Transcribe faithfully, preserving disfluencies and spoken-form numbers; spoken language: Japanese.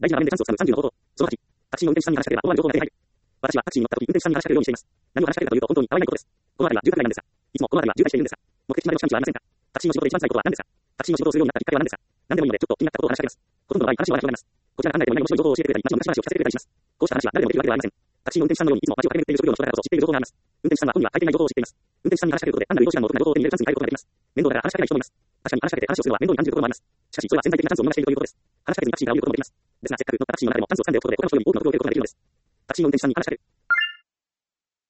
大事な場面でチャンスをつかむさんじゅうの方法。そのはち、タクシーの運転手さんに話しかければ思わぬ情報が手に入る。私はタクシーに乗った時、運転手さんに話しかけるようにしています。何を話しかけるかというと本当にたわいないことです。この辺りは住宅街なんですが、いつもこの辺りは渋滞しているんですが、目的地までの近道はありませんか？タクシーの仕事で一番辛いことは何ですか？タクシーの仕事をするようになったきっかけは何ですか？何でもいいのでちょっと気になったことを話しかけます。ほとんどの場合話は話をやめます。こちらが案内でも何も面白い情報を教えてくれたり、街の昔話を聞かせてくれたりします。こうした話は誰でもできるわけではありません。タクシーの運転手さんのようにいつも街を駆け巡っている職業の人だからこそ知っている情報があります。運転手さんは本人は大抵ない情報を知っています。運転手さんに話しかけることで単なる移動手段のお得な情報を手に入れるチャンスに変えることができます。面倒だから話しかけない人もいます。確かに話しかけて話をするのは面倒に感じることもあります。しかしそれは潜在的なチャンスを見逃しているということです。話しかけずにタクシーから降りることもできます。ですがせっかく乗ったタクシーの中でもチャンスを掴んでおくことで他の人より多くの情報を得ることができるのです。タクシーの運転手さんに話しかける。